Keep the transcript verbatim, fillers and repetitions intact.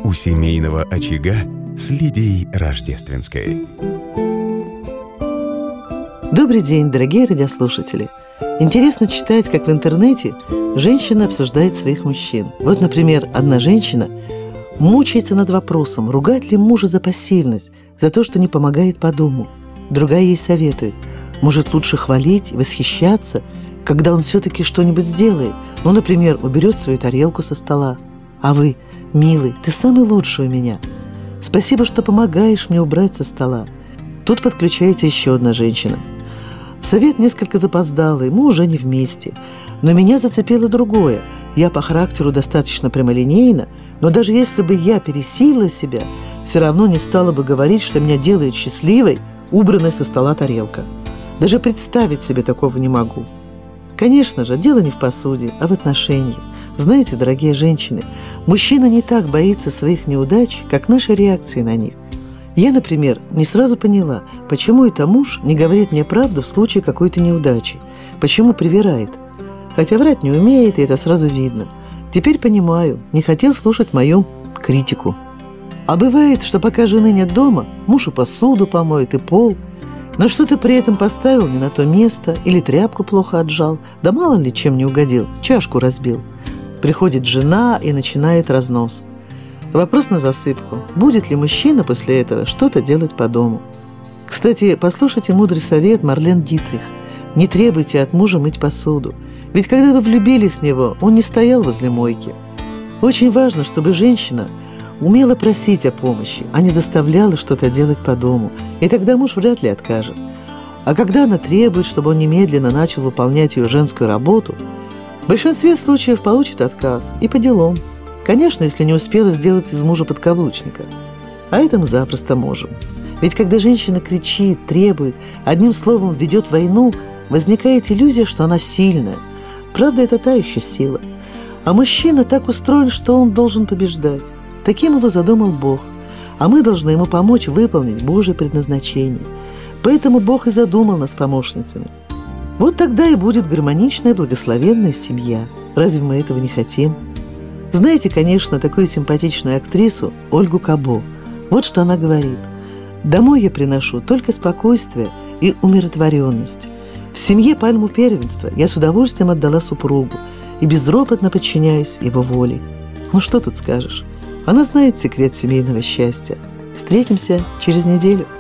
у семейного очага с Лидией Рождественской. Добрый день, дорогие радиослушатели! Интересно читать, как в интернете женщина обсуждает своих мужчин. Вот, например, одна женщина мучается над вопросом, ругать ли мужа за пассивность, за то, что не помогает по дому. Другая ей советует, может, лучше хвалить и восхищаться, когда он все-таки что-нибудь сделает. Ну, например, уберет свою тарелку со стола. А вы, милый, ты самый лучший у меня. Спасибо, что помогаешь мне убрать со стола. Тут подключается еще одна женщина. Совет несколько запоздалый, мы уже не вместе. Но меня зацепило другое. Я по характеру достаточно прямолинейна, но даже если бы я пересилила себя, все равно не стала бы говорить, что меня делает счастливой убранная со стола тарелка. Даже представить себе такого не могу. Конечно же, дело не в посуде, а в отношениях. Знаете, дорогие женщины, мужчина не так боится своих неудач, как наши реакции на них. Я, например, не сразу поняла, почему это муж не говорит мне правду в случае какой-то неудачи, почему привирает. Хотя врать не умеет, и это сразу видно. Теперь понимаю, не хотел слушать мою критику. А бывает, что пока жены нет дома, муж и посуду помоет, и пол, но что-то при этом поставил не на то место или тряпку плохо отжал, да мало ли чем не угодил, чашку разбил. Приходит жена и начинает разнос. Вопрос на засыпку. Будет ли мужчина после этого что-то делать по дому? Кстати, послушайте мудрый совет Марлен Дитрих. Не требуйте от мужа мыть посуду. Ведь когда вы влюбились в него, он не стоял возле мойки. Очень важно, чтобы женщина умела просить о помощи, а не заставляла что-то делать по дому. И тогда муж вряд ли откажет. А когда она требует, чтобы он немедленно начал выполнять ее женскую работу, в большинстве случаев получит отказ и по делам. Конечно, если не успела сделать из мужа подкаблучника. А это мы запросто можем. Ведь когда женщина кричит, требует, одним словом ведет войну, возникает иллюзия, что она сильная. Правда, это та еще сила. А мужчина так устроен, что он должен побеждать. Таким его задумал Бог. А мы должны ему помочь выполнить Божье предназначение. Поэтому Бог и задумал нас помощницами. Вот тогда и будет гармоничная, благословенная семья. Разве мы этого не хотим? Знаете, конечно, такую симпатичную актрису Ольгу Кабо. Вот что она говорит. «Домой я приношу только спокойствие и умиротворенность. В семье пальму первенства я с удовольствием отдала супругу и безропотно подчиняюсь его воле». Ну что тут скажешь? Она знает секрет семейного счастья. Встретимся через неделю.